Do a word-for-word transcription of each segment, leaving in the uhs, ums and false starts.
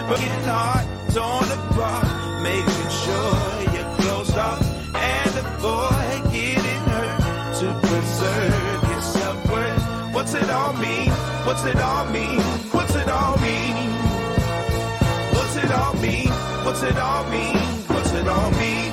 broken heart, torn apart, making sure you're closed off and avoid getting hurt to preserve your self-worth. What's it all mean? What's it all mean? What's it all mean? What's it all mean? What's it all mean? What's it all mean?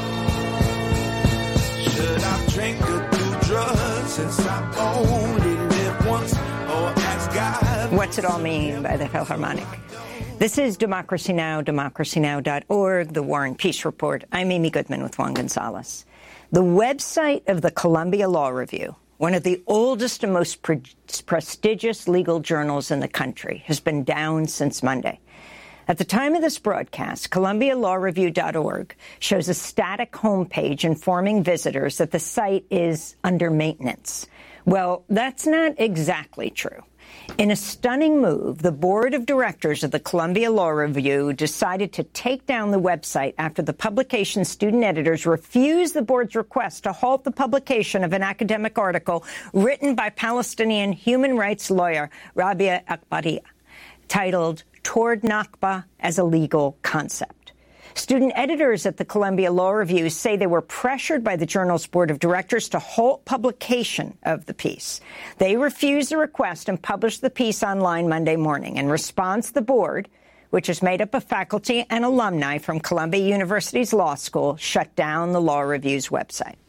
Should I drink or do drugs since I only live once, or ask God? What's It All Mean by the Philharmonic. This is Democracy Now!, democracy now dot org, the War and Peace Report. I'm Amy Goodman with Juan Gonzalez. The website of the Columbia Law Review, one of the oldest and most pre- prestigious legal journals in the country, has been down since Monday. At the time of this broadcast, Columbia Law Review dot org shows a static homepage informing visitors that the site is under maintenance. Well, that's not exactly true. In a stunning move, the board of directors of the Columbia Law Review decided to take down the website after the publication's student editors refused the board's request to halt the publication of an academic article written by Palestinian human rights lawyer Rabia Akbaria, titled Toward Nakba as a Legal Concept. Student editors at the Columbia Law Review say they were pressured by the journal's board of directors to halt publication of the piece. They refused the request and published the piece online Monday morning. In response, the board, which is made up of faculty and alumni from Columbia University's law school, shut down the Law Review's website.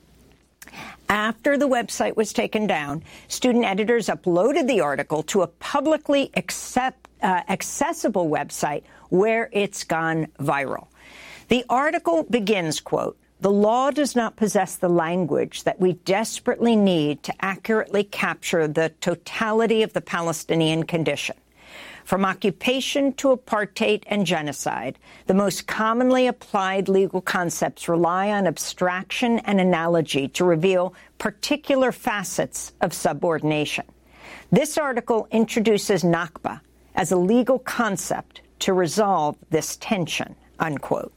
After the website was taken down, student editors uploaded the article to a publicly accept, uh, accessible website where it's gone viral. The article begins, quote, "The law does not possess the language that we desperately need to accurately capture the totality of the Palestinian condition. From occupation to apartheid and genocide, the most commonly applied legal concepts rely on abstraction and analogy to reveal particular facets of subordination. This article introduces Nakba as a legal concept to resolve this tension," unquote.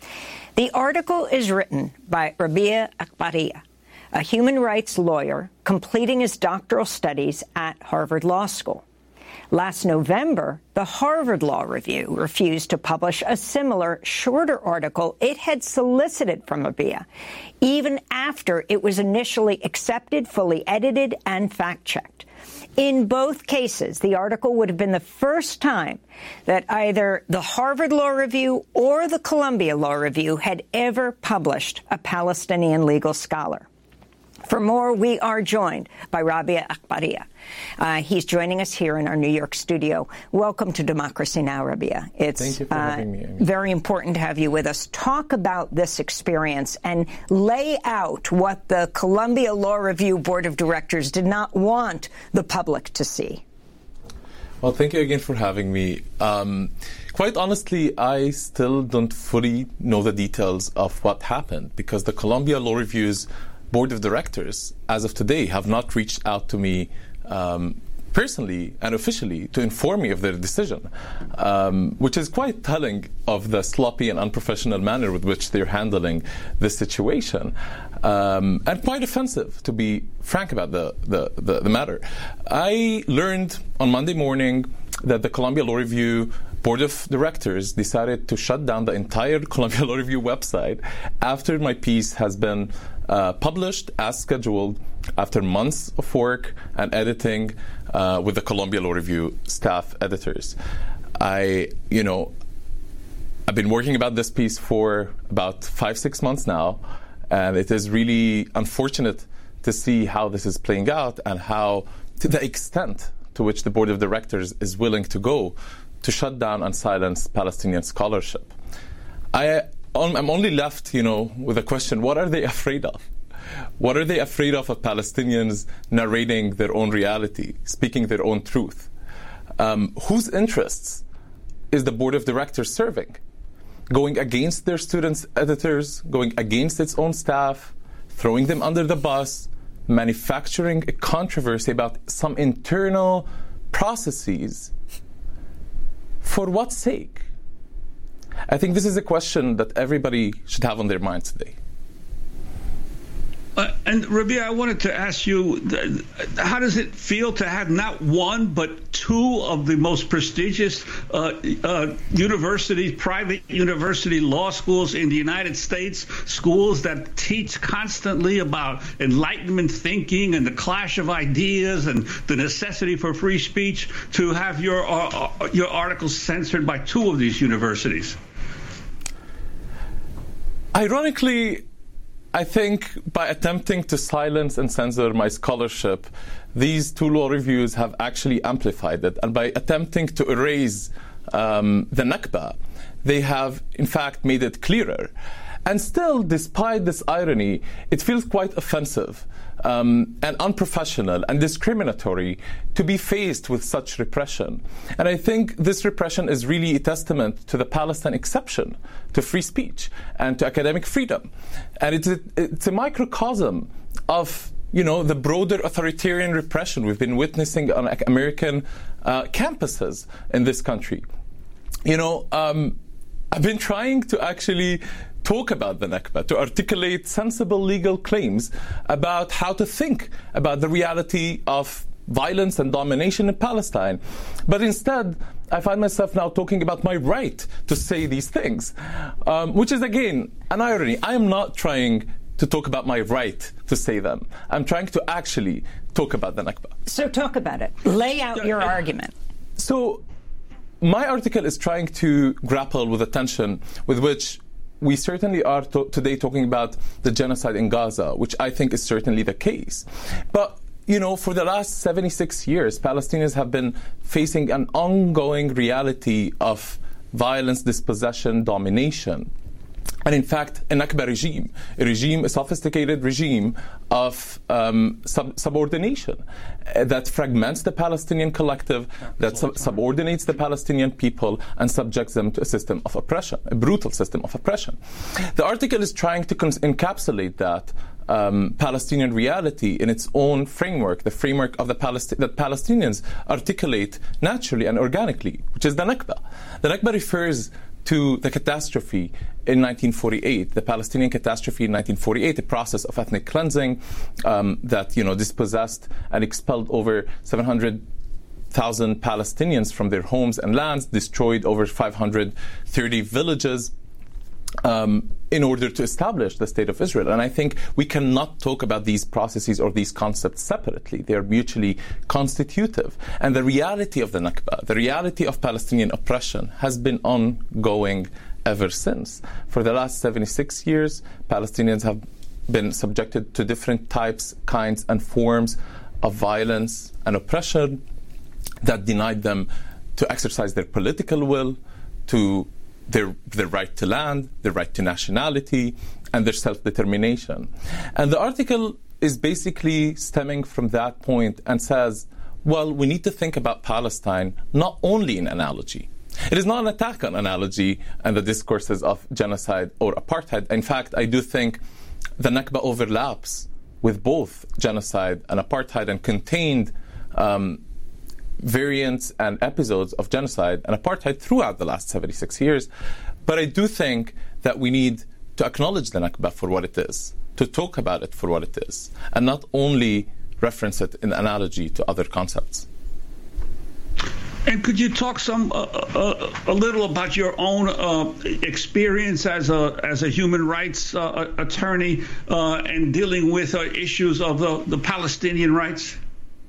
The article is written by Rabia Akbaria, a human rights lawyer completing his doctoral studies at Harvard Law School. Last November, the Harvard Law Review refused to publish a similar, shorter article it had solicited from Rabia, even after it was initially accepted, fully edited, and fact-checked. In both cases, the article would have been the first time that either the Harvard Law Review or the Columbia Law Review had ever published a Palestinian legal scholar. For more, we are joined by Rabia Akbaria. Uh, he's joining us here in our New York studio. Welcome to Democracy Now!, Rabia. It's Thank you for uh, having me, Amy. Very important to have you with us. Talk about this experience and lay out what the Columbia Law Review Board of Directors did not want the public to see. Well, thank you again for having me. Um, quite honestly, I still don't fully know the details of what happened because the Columbia Law Review's Board of Directors, as of today, have not reached out to me um, personally and officially to inform me of their decision, um, which is quite telling of the sloppy and unprofessional manner with which they're handling this situation, um, and quite offensive, to be frank about the, the, the, the matter. I learned on Monday morning that the Columbia Law Review Board of Directors decided to shut down the entire Columbia Law Review website after my piece has been Uh, published as scheduled after months of work and editing uh, with the Columbia Law Review staff editors. I, you know, I've been working about this piece for about five, six months now, and it is really unfortunate to see how this is playing out and how, to the extent to which the Board of Directors is willing to go to shut down and silence Palestinian scholarship. I I'm only left, you know, with a question: what are they afraid of? What are they afraid of of Palestinians narrating their own reality, speaking their own truth? Um, whose interests is the Board of Directors serving? Going against their students' editors, going against its own staff, throwing them under the bus, manufacturing a controversy about some internal processes. For what sake? I think this is a question that everybody should have on their minds today. Uh, and Rabia, I wanted to ask you, th- how does it feel to have not one but two of the most prestigious uh, uh, universities, private university law schools in the United States, schools that teach constantly about Enlightenment thinking and the clash of ideas and the necessity for free speech, to have your uh, your articles censored by two of these universities? Ironically, I think by attempting to silence and censor my scholarship, these two law reviews have actually amplified it. And by attempting to erase um, the Nakba, they have in fact made it clearer. And still, despite this irony, it feels quite offensive um, and unprofessional and discriminatory to be faced with such repression. And I think this repression is really a testament to the Palestine exception to free speech and to academic freedom. And it's a, it's a microcosm of, you know, the broader authoritarian repression we've been witnessing on American uh, campuses in this country. You know, um, I've been trying to actually talk about the Nakba, to articulate sensible legal claims about how to think about the reality of violence and domination in Palestine. But instead, I find myself now talking about my right to say these things, um, which is, again, an irony. I am not trying to talk about my right to say them. I'm trying to actually talk about the Nakba. So talk about it. Lay out your argument. So my article is trying to grapple with the tension with which we certainly are to- today talking about the genocide in Gaza, which I think is certainly the case. But, you know, for the last seventy-six years, Palestinians have been facing an ongoing reality of violence, dispossession, domination. And in fact, a Nakba regime, a regime, a sophisticated regime of um, sub- subordination uh, that fragments the Palestinian collective, that sub- subordinates the Palestinian people and subjects them to a system of oppression, a brutal system of oppression. The article is trying to cons- encapsulate that Um, Palestinian reality in its own framework, the framework of the Palest- that Palestinians articulate naturally and organically, which is the Nakba. The Nakba refers to the catastrophe in nineteen forty-eight, the Palestinian catastrophe in nineteen forty-eight, a process of ethnic cleansing um, that, you know, dispossessed and expelled over seven hundred thousand Palestinians from their homes and lands, destroyed over five hundred thirty villages, Um, in order to establish the State of Israel. And I think we cannot talk about these processes or these concepts separately. They are mutually constitutive. And the reality of the Nakba, the reality of Palestinian oppression, has been ongoing ever since. For the last seventy-six years, Palestinians have been subjected to different types, kinds, and forms of violence and oppression that denied them to exercise their political will, to Their, their right to land, their right to nationality, and their self-determination. And the article is basically stemming from that point and says, well, we need to think about Palestine not only in analogy. It is not an attack on analogy and the discourses of genocide or apartheid. In fact, I do think the Nakba overlaps with both genocide and apartheid and contained um, variants and episodes of genocide and apartheid throughout the last seventy-six years. But I do think that we need to acknowledge the Nakba for what it is, to talk about it for what it is, and not only reference it in analogy to other concepts. And could you talk some uh, uh, a little about your own uh, experience as a as a human rights uh, attorney uh, and dealing with uh, issues of the, the Palestinian rights?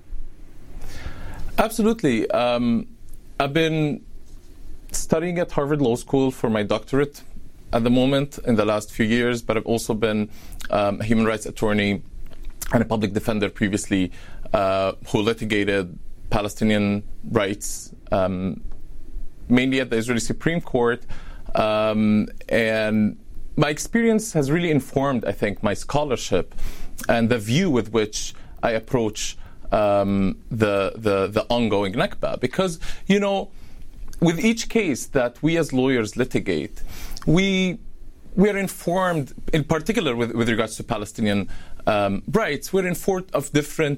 Absolutely. Um, I've been studying at Harvard Law School for my doctorate at the moment in the last few years, but I've also been um, a human rights attorney and a public defender previously uh, who litigated Palestinian rights, um, mainly at the Israeli Supreme Court. Um, and my experience has really informed, I think, my scholarship and the view with which I approach Um, the, the the ongoing Nakba. Because, you know, with each case that we as lawyers litigate, we we are informed, in particular with, with regards to Palestinian um, rights, we're informed of different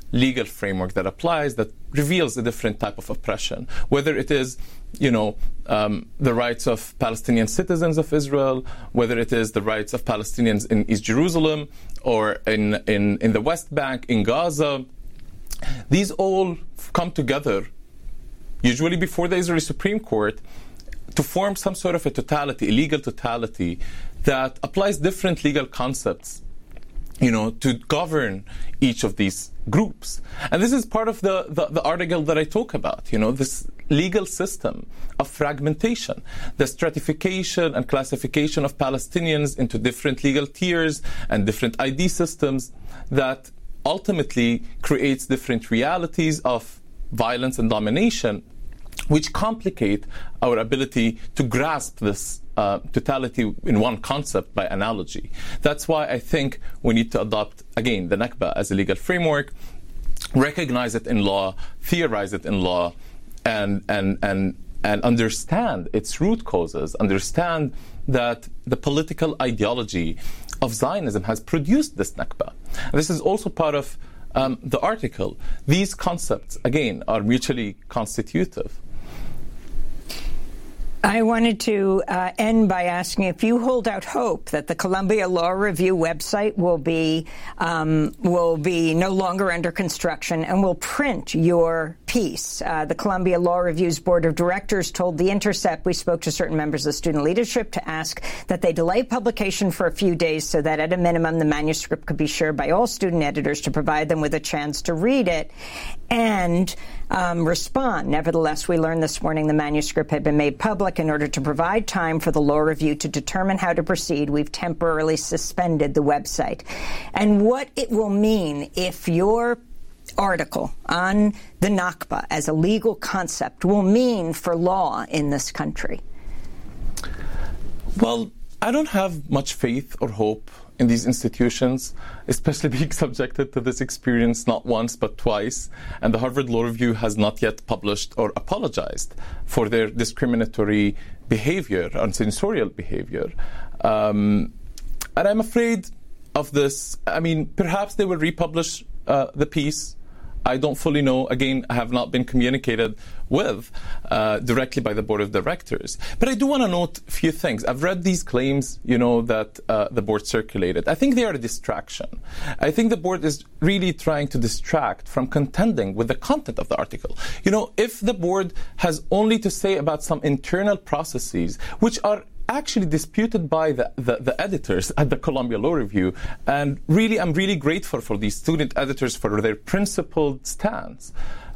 legal framework that applies that reveals a different type of oppression, whether it is, you know, um, the rights of Palestinian citizens of Israel, whether it is the rights of Palestinians in East Jerusalem or in, in, in the West Bank, in Gaza. These all come together, usually before the Israeli Supreme Court, to form some sort of a totality, a legal totality, that applies different legal concepts, you know, to govern each of these groups. And this is part of the, the, the article that I talk about, you know, this legal system of fragmentation, the stratification and classification of Palestinians into different legal tiers and different I D systems that ultimately creates different realities of violence and domination, which complicate our ability to grasp this uh, totality in one concept by analogy. That's why I think we need to adopt, again, the Nakba as a legal framework, recognize it in law, theorize it in law, and and and and understand its root causes, understand that the political ideology of Zionism has produced this Nakba. And this is also part of um, the article. These concepts, again, are mutually constitutive. I wanted to uh, end by asking if you hold out hope that the Columbia Law Review website will be um, will be no longer under construction and will print your piece. Uh, the Columbia Law Review's board of directors told The Intercept we spoke to certain members of student leadership to ask that they delay publication for a few days so that at a minimum the manuscript could be shared by all student editors to provide them with a chance to read it and um, respond. Nevertheless, we learned this morning the manuscript had been made public. In order to provide time for the law review to determine how to proceed, we've temporarily suspended the website. And what it will mean if your article on the Nakba as a legal concept will mean for law in this country. Well, I don't have much faith or hope in these institutions, especially being subjected to this experience not once but twice. And the Harvard Law Review has not yet published or apologized for their discriminatory behavior and censorial behavior. Um, and I'm afraid of this. I mean, perhaps they will republish uh, the piece. I don't fully know. Again, I have not been communicated with uh, directly by the board of directors. But I do want to note a few things. I've read these claims, you know, that uh, the board circulated. I think they are a distraction. I think the board is really trying to distract from contending with the content of the article. You know, if the board has only to say about some internal processes, which are actually disputed by the, the, the editors at the Columbia Law Review. And really, I'm really grateful for these student editors for their principled stance.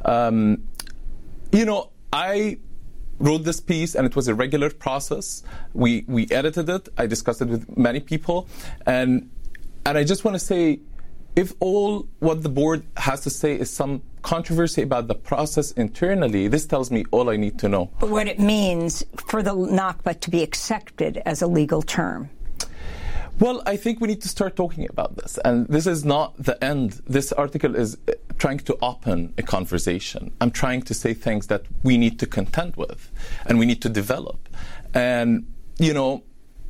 Um, you know, I wrote this piece, and it was a regular process. We we edited it. I discussed it with many people. And and I just want to say, if all what the board has to say is some controversy about the process internally, this tells me all I need to know. But what it means for the Nakba to be accepted as a legal term. Well, I think we need to start talking about this. And this is not the end. This article is trying to open a conversation. I'm trying to say things that we need to contend with and we need to develop. And, you know,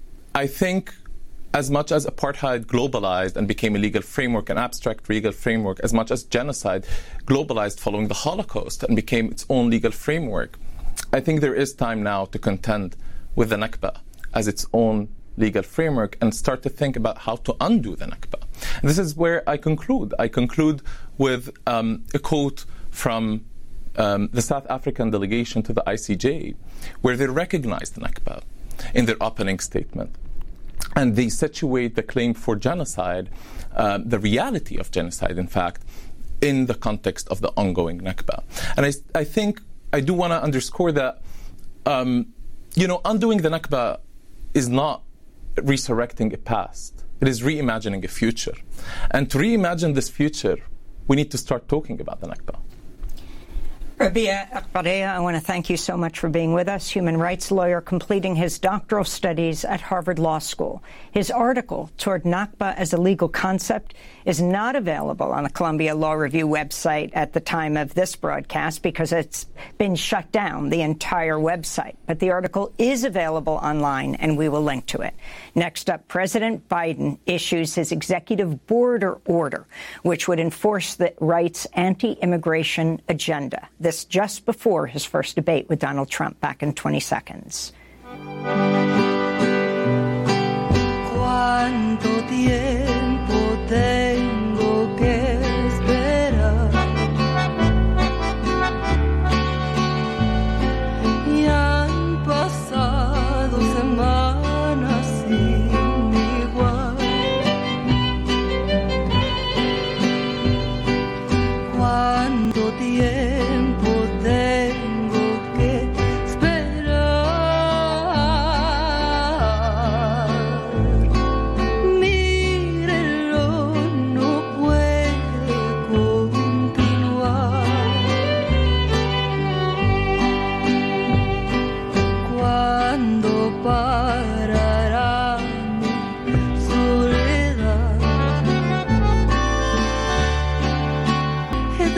I think as much as apartheid globalized and became a legal framework, an abstract legal framework, as much as genocide globalized following the Holocaust and became its own legal framework, I think there is time now to contend with the Nakba as its own legal framework and start to think about how to undo the Nakba. And this is where I conclude. I conclude with um, a quote from um, the South African delegation to the I C J, where they recognize the Nakba in their opening statement. And they situate the claim for genocide, uh, the reality of genocide, in fact, in the context of the ongoing Nakba. And I, I think I do want to underscore that, um, you know, undoing the Nakba is not resurrecting a past. It is reimagining a future. And to reimagine this future, we need to start talking about the Nakba. Rabia Akbarea, I want to thank you so much for being with us. Human rights lawyer completing his doctoral studies at Harvard Law School. His article, Toward Nakba as a Legal Concept, is not available on the Columbia Law Review website at the time of this broadcast because it's been shut down, the entire website. But the article is available online, and we will link to it. Next up, President Biden issues his executive border order, which would enforce the right's anti-immigration agenda. This just before his first debate with Donald Trump back in twenty seconds. ¿Cuánto tiempo tengo que esperar? Y han pasado semanas sin igual. ¿Cuánto tiempo tengo que esperar? Mírenlo, no puede continuar. ¿Cuándo parará mi soledad? He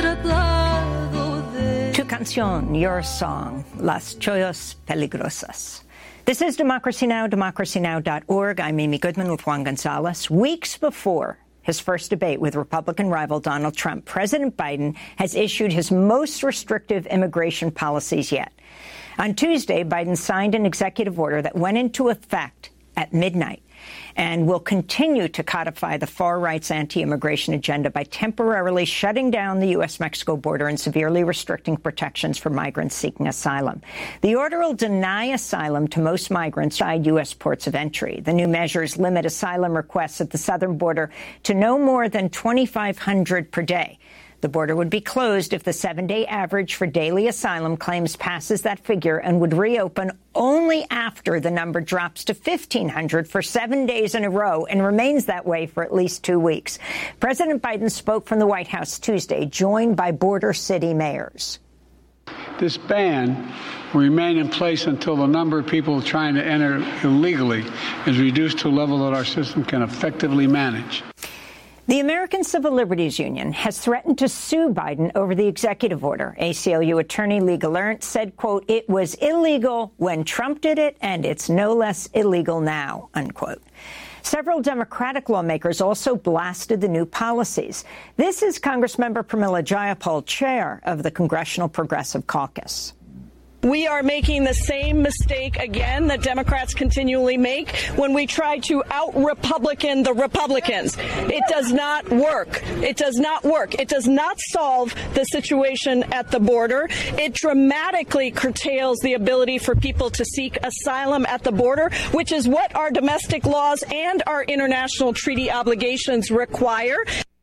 tratado de... Tu canción, your song, Las Chollas Peligrosas. This is Democracy Now!, democracy now dot org. I'm Amy Goodman with Juan Gonzalez. Weeks before his first debate with Republican rival Donald Trump, President Biden has issued his most restrictive immigration policies yet. On Tuesday, Biden signed an executive order that went into effect at midnight and will continue to codify the far-right's anti-immigration agenda by temporarily shutting down the U S Mexico border and severely restricting protections for migrants seeking asylum. The order will deny asylum to most migrants outside U S ports of entry. The new measures limit asylum requests at the southern border to no more than twenty-five hundred per day. The border would be closed if the seven-day average for daily asylum claims passes that figure and would reopen only after the number drops to fifteen hundred for seven days in a row and remains that way for at least two weeks. President Biden spoke from the White House Tuesday, joined by border city mayors. This ban will remain in place until the number of people trying to enter illegally is reduced to a level that our system can effectively manage. The American Civil Liberties Union has threatened to sue Biden over the executive order. A C L U attorney Lee Gelernt said, quote, "It was illegal when Trump did it, and it's no less illegal now," unquote. Several Democratic lawmakers also blasted the new policies. This is Congressmember Pramila Jayapal, chair of the Congressional Progressive Caucus. We are making the same mistake again that Democrats continually make when we try to out-Republican the Republicans. It does not work. It does not work. It does not solve the situation at the border. It dramatically curtails the ability for people to seek asylum at the border, which is what our domestic laws and our international treaty obligations require.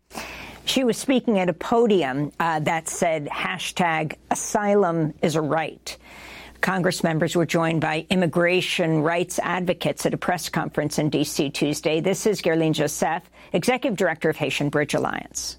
She was speaking at a podium uh, that said hashtag asylum is a right. Congress members were joined by immigration rights advocates at a press conference in D C Tuesday. This is Guerline Joseph, Executive Director of Haitian Bridge Alliance.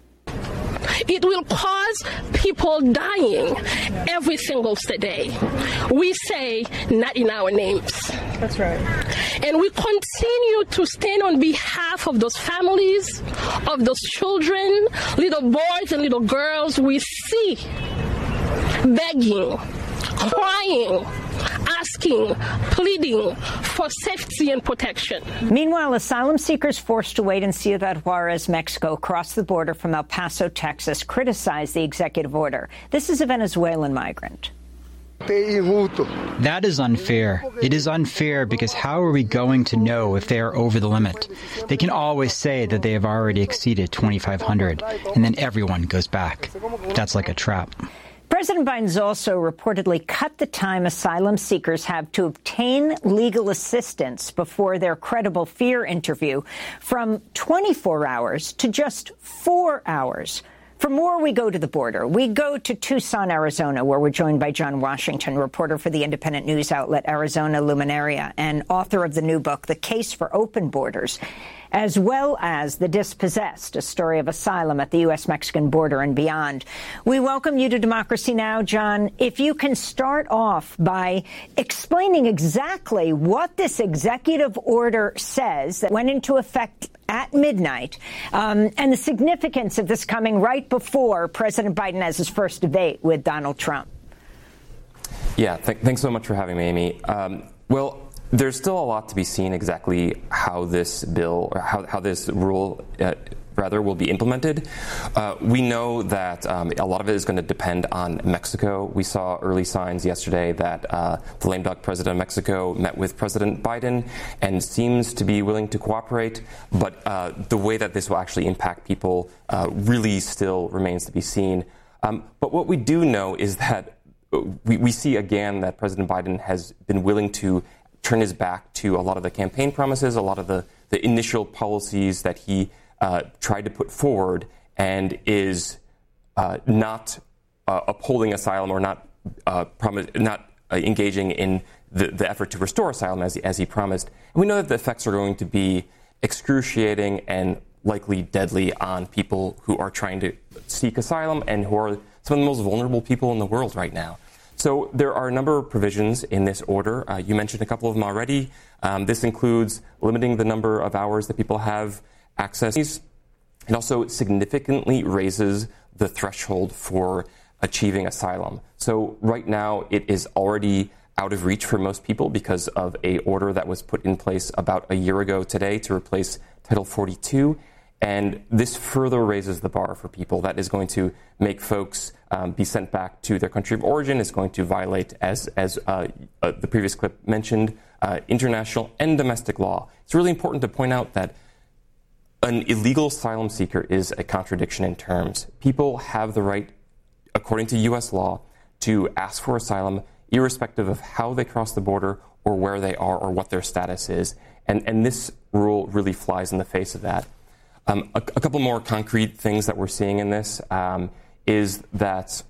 It will cause people dying every single day. We say, not in our names. That's right. And we continue to stand on behalf of those families, of those children, little boys and little girls we see begging, crying, asking, pleading for safety and protection. Meanwhile, asylum seekers forced to wait in Ciudad Juarez, Mexico, across the border from El Paso, Texas, criticized the executive order. This is a Venezuelan migrant. That is unfair. It is unfair because how are we going to know if they are over the limit? They can always say that they have already exceeded twenty-five hundred, and then everyone goes back. That's like a trap. President Biden's also reportedly cut the time asylum seekers have to obtain legal assistance before their credible fear interview from twenty-four hours to just four hours. For more, we go to the border. We go to Tucson, Arizona, where we're joined by John Washington, reporter for the independent news outlet Arizona Luminaria and author of the new book, The Case for Open Borders, as well as The Dispossessed, a story of asylum at the U S Mexican border and beyond. We welcome you to Democracy Now!, John. If you can start off by explaining exactly what this executive order says that went into effect at midnight, um, and the significance of this coming right before President Biden has his first debate with Donald Trump. Yeah, th- thanks so much for having me, Amy. Um, well, there's still a lot to be seen exactly how this bill, or how, how this rule, uh, rather, will be implemented. Uh, we know that um, a lot of it is going to depend on Mexico. We saw early signs yesterday that uh, the lame duck president of Mexico met with President Biden and seems to be willing to cooperate. But uh, the way that this will actually impact people uh, really still remains to be seen. Um, but what we do know is that we, we see again that President Biden has been willing to turn his back to a lot of the campaign promises, a lot of the, the initial policies that he uh, tried to put forward, and is uh, not uh, upholding asylum or not uh, promise, not uh, engaging in the, the effort to restore asylum as he, as he promised. And we know that the effects are going to be excruciating and likely deadly on people who are trying to seek asylum and who are some of the most vulnerable people in the world right now. So there are a number of provisions in this order. Uh, you mentioned a couple of them already. Um, this includes limiting the number of hours that people have access. It also significantly raises the threshold for achieving asylum. So right now it is already out of reach for most people because of a order that was put in place about a year ago today to replace Title forty-two. And this further raises the bar for people. That is going to make folks um, be sent back to their country of origin. It's going to violate, as as uh, uh, the previous clip mentioned, uh, international and domestic law. It's really important to point out that an illegal asylum seeker is a contradiction in terms. People have the right, according to U S law, to ask for asylum irrespective of how they cross the border or where they are or what their status is. And, and this rule really flies in the face of that. Um, a, a couple more concrete things that we're seeing in this um, is that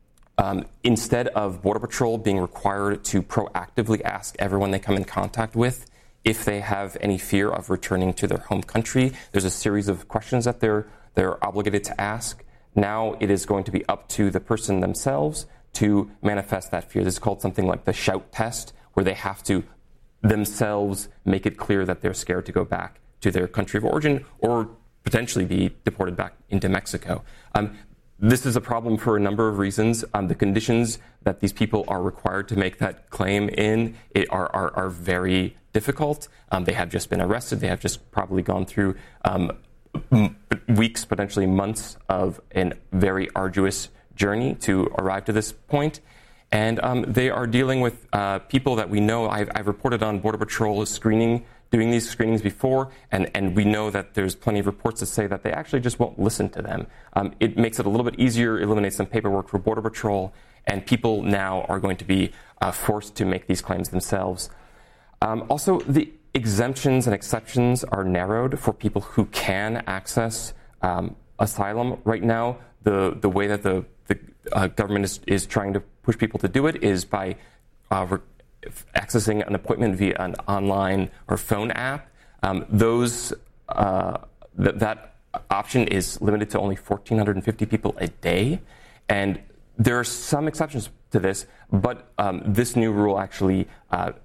um, instead of Border Patrol being required to proactively ask everyone they come in contact with if they have any fear of returning to their home country, there's a series of questions that they're they're obligated to ask. Now it is going to be up to the person themselves to manifest that fear. This is called something like the shout test, where they have to themselves make it clear that they're scared to go back to their country of origin or potentially be deported back into Mexico. Um, this is a problem for a number of reasons. Um, the conditions that these people are required to make that claim in it are, are, are very difficult. Um, they have just been arrested. They have just probably gone through um, m- weeks, potentially months of a very arduous journey to arrive to this point. And um, they are dealing with uh, people that we know. I've, I've reported on Border Patrol screening doing these screenings before, and, and we know that there's plenty of reports that say that they actually just won't listen to them. Um, it makes it a little bit easier, eliminates some paperwork for Border Patrol, and people now are going to be uh, forced to make these claims themselves. Um, also, the exemptions and exceptions are narrowed for people who can access um, asylum. Right now, the, the way that the, the uh, government is, is trying to push people to do it is by uh, re- accessing an appointment via an online or phone app. Um, those uh, th- that option is limited to only one thousand four hundred fifty people a day, and there are some exceptions to this, but um, this new rule actually uh,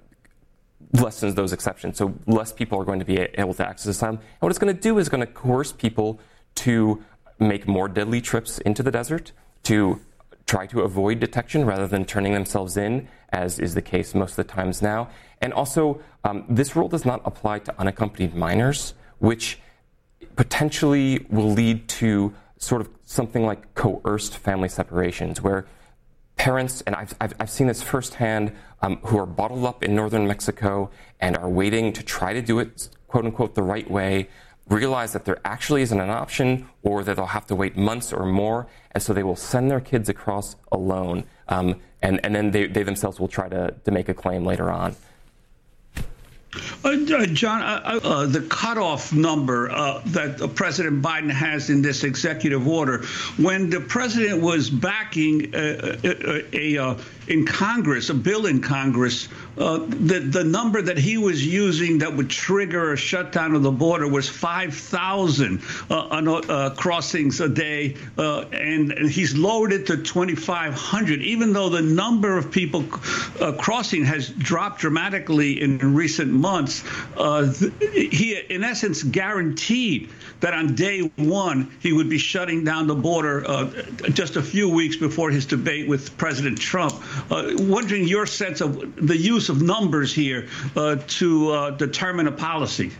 lessens those exceptions. So less people are going to be able to access asylum. And what it's going to do is going to coerce people to make more deadly trips into the desert, to try to avoid detection rather than turning themselves in, as is the case most of the times now. And also, um, this rule does not apply to unaccompanied minors, which potentially will lead to sort of something like coerced family separations, where parents, and I've, I've, I've seen this firsthand, um, who are bottled up in northern Mexico and are waiting to try to do it, quote unquote, the right way, realize that there actually isn't an option, or that they'll have to wait months or more, and so they will send their kids across alone, um, and, and then they, they themselves will try to, to make a claim later on. Uh, John, uh, uh, the cutoff number uh, that uh, President Biden has in this executive order, when the president was backing a, a, a, a in Congress, a bill in Congress, uh, the, the number that he was using that would trigger a shutdown of the border was five thousand uh, uh, crossings a day, uh, and, and he's lowered it to twenty-five hundred, even though the number of people uh, crossing has dropped dramatically in recent months. Uh, he, in essence, guaranteed that on day one he would be shutting down the border uh, just a few weeks before his debate with President Trump. Uh, wondering your sense of the use of numbers here uh, to uh, determine a policy.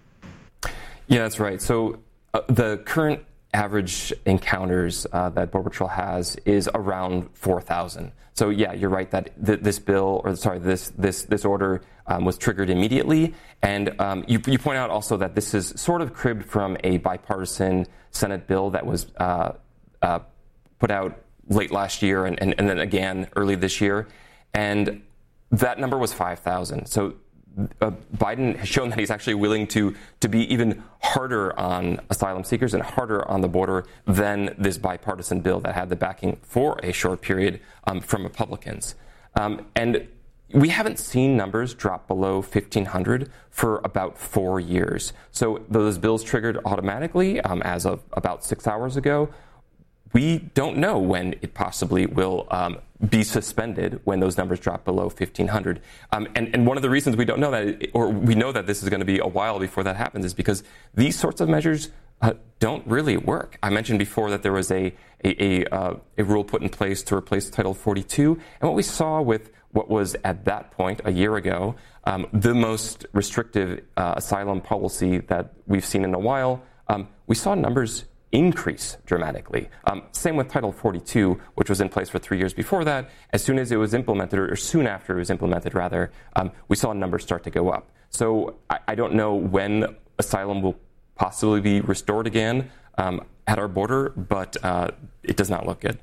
Yeah, that's right. So uh, the current average encounters uh, that Border Patrol has is around four thousand. So yeah, you're right that th- this bill, or sorry, this this this order um, was triggered immediately. And um, you, you point out also that this is sort of cribbed from a bipartisan Senate bill that was uh, uh, put out late last year and, and, and then again early this year. And that number was five thousand. So uh, Biden has shown that he's actually willing to, to be even harder on asylum seekers and harder on the border than this bipartisan bill that had the backing for a short period um, from Republicans. Um, and we haven't seen numbers drop below fifteen hundred for about four years. So those bills triggered automatically um, as of about six hours ago. We don't know when it possibly will um, be suspended when those numbers drop below fifteen hundred. Um, and, and one of the reasons we don't know that, or we know that this is going to be a while before that happens, is because these sorts of measures uh, don't really work. I mentioned before that there was a a, a, uh, a rule put in place to replace Title forty-two. And what we saw with what was at that point, a year ago, um, the most restrictive uh, asylum policy that we've seen in a while, um, we saw numbers increase dramatically. Um, same with Title forty-two, which was in place for three years before that. As soon as it was implemented, or soon after it was implemented, rather, um, we saw numbers start to go up. So I, I don't know when asylum will possibly be restored again um, at our border, but uh, it does not look good.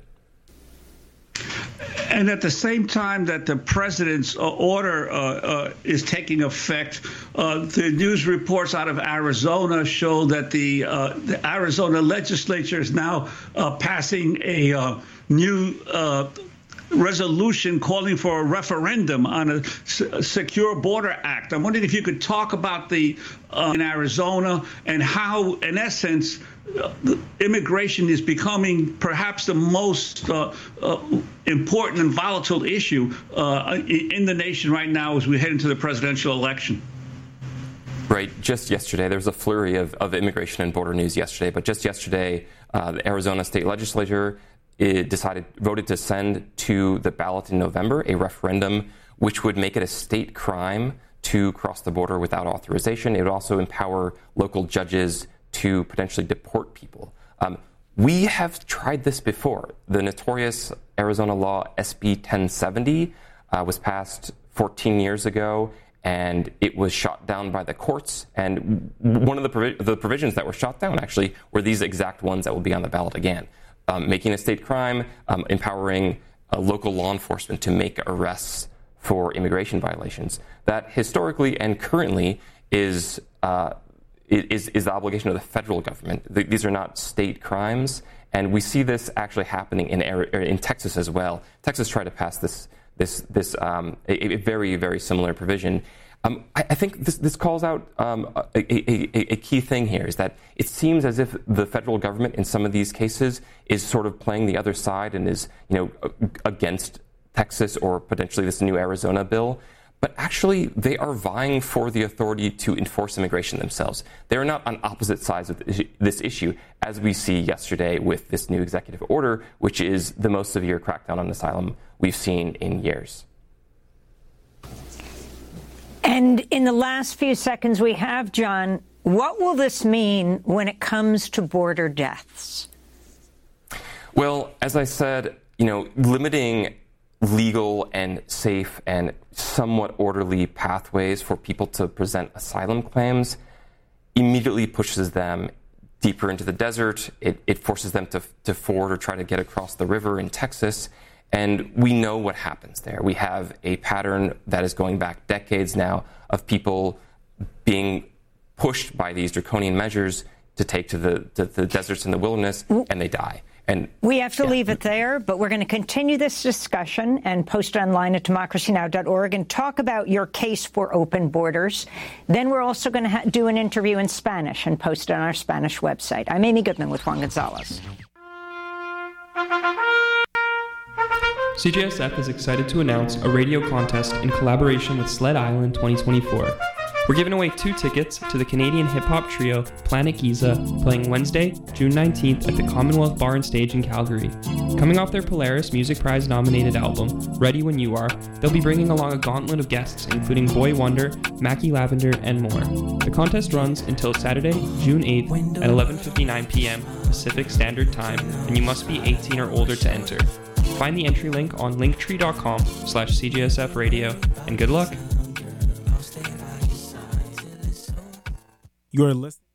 And at the same time that the president's uh, order uh, uh, is taking effect, uh, the news reports out of Arizona show that the, uh, the Arizona legislature is now uh, passing a uh, new uh, resolution calling for a referendum on a, s- a Secure Border Act. I'm wondering if you could talk about the uh, in Arizona and how, in essence, uh, immigration is becoming perhaps the most uh, uh, important and volatile issue uh, in the nation right now as we head into the presidential election. Right. Just yesterday, there was a flurry of, of immigration and border news yesterday, but just yesterday, uh, the Arizona state legislature it decided, voted to send to the ballot in November a referendum which would make it a state crime to cross the border without authorization. It would also empower local judges to potentially deport people. Um, we have tried this before. The notorious Arizona law S B ten seventy uh, was passed fourteen years ago, and it was shot down by the courts. And one of the, provi- the provisions that were shot down, actually, were these exact ones that will be on the ballot again. Um, making a state crime, um, empowering uh, local law enforcement to make arrests for immigration violations. That historically and currently is uh, is, is the obligation of the federal government. Th- these are not state crimes, and we see this actually happening in in Texas as well. Texas tried to pass this this this um, a, a very very similar provision. Um, I, I think this, this calls out um, a, a, a key thing here is that it seems as if the federal government in some of these cases is sort of playing the other side and is, you know, against Texas or potentially this new Arizona bill. But actually, they are vying for the authority to enforce immigration themselves. They are not on opposite sides of this issue, as we see yesterday with this new executive order, which is the most severe crackdown on asylum we've seen in years. And in the last few seconds we have, John, what will this mean when it comes to border deaths? Well, as I said, you know, limiting legal and safe and somewhat orderly pathways for people to present asylum claims immediately pushes them deeper into the desert. It, it forces them to, to ford or try to get across the river in Texas. And we know what happens there. We have a pattern that is going back decades now of people being pushed by these draconian measures to take to the, to the deserts and the wilderness, and they die. And we have to yeah. leave it there, but we're going to continue this discussion and post it online at democracy now dot org and talk about your case for open borders. Then we're also going to ha- do an interview in Spanish and post it on our Spanish website. I'm Amy Goodman with Juan Gonzalez. C J S F is excited to announce a radio contest in collaboration with Sled Island twenty twenty-four. We're giving away two tickets to the Canadian hip-hop trio Planet Giza, playing Wednesday, June nineteenth at the Commonwealth Bar and Stage in Calgary. Coming off their Polaris Music Prize-nominated album, Ready When You Are, they'll be bringing along a gauntlet of guests, including Boy Wonder, Mackie Lavender, and more. The contest runs until Saturday, June eighth at eleven fifty-nine p.m. Pacific Standard Time, and you must be eighteen or older to enter. Find the entry link on linktree.com slash CJSF radio, and good luck. You are listening.